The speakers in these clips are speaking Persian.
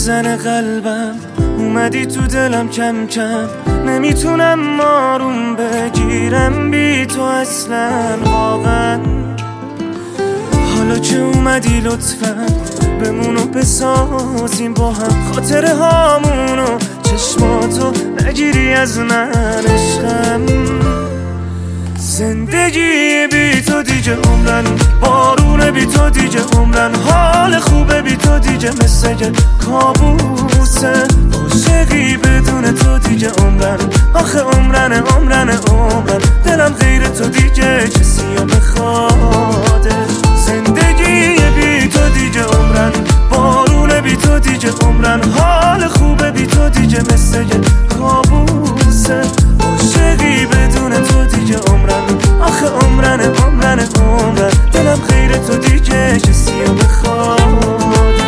میزنه قلبم، اومدی تو دلم کم کم، نمیتونم آروم بگیرم بی تو اصلا واقعا. حالا که اومدی لطفا بمونو بسازیم با هم، خاطره هامونو چشماتو نگیری از من عشقم. زندگی بی تو دیگه عمرن، بارون بی تو دیگه عمرن، حال خوبه بی تو دیگه مثل کابوسه، عاشقی بدون تو دیگه عمرن، آخه عمرن دلم غیر تو دیگه کسی رو بخواده. زندگی بی تو دیگه عمرن، بارون بی تو دیگه عمرن، حال خوبه بی تو دیگه مثل کابوسه، عاشقی بدون تو دیگه عمرن، آخه عمرن دلم غیر تو دیگه کسی رو بخواد.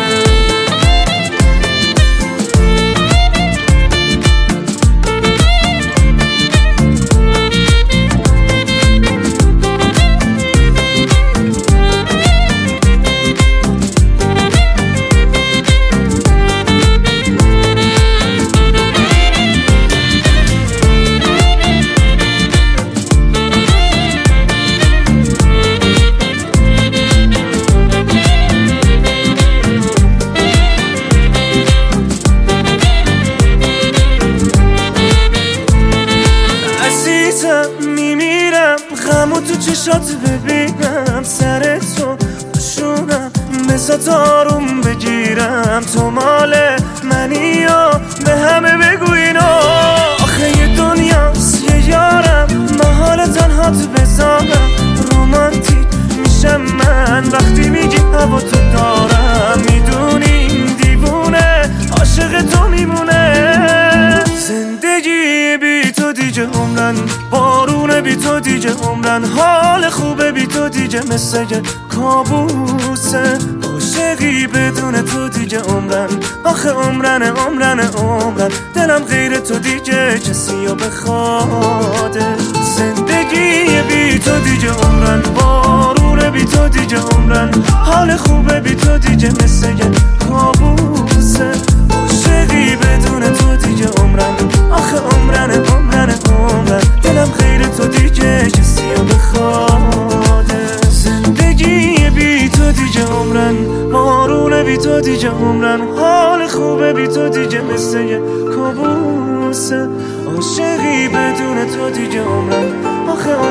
میمیرم غمو تو چشات ببینم، سر تو بشونم مثل آروم بگیرم، تو مال منی و به همه بگو اینو، آخه یه دنیاست یه یارم، من حال تنهات بذارم، رومانتیک میشم من وقتی میگی هوا تو دارم، میدونی دیوونه عاشق تو میمونه. زندگی بی تو دیگه عمرن، بارون بی تو دیگه عمرن، حال خوبه بی تو دیگه مثل کابوسه، عاشقی بدون تو دیگه عمرن، آخه عمرن دلم غیر تو دیگه کسی رو بخواده. زندگی بی تو دیگه عمرن، بارون بی تو دیگه عمرن، حال خوبه بی تو دیگه مثل کابوسه، عاشقی بدون تو دیگه عمرن، آخه عمرن دلم غیر تو دیگه کسی رو بخواده. زندگی بی تو دیگه عمرن، بارون بی تو دیگه عمرن، حال خوبه بی تو دیگه مثل کابوسه، عاشقی بدون تو دیگه عمرن، آخه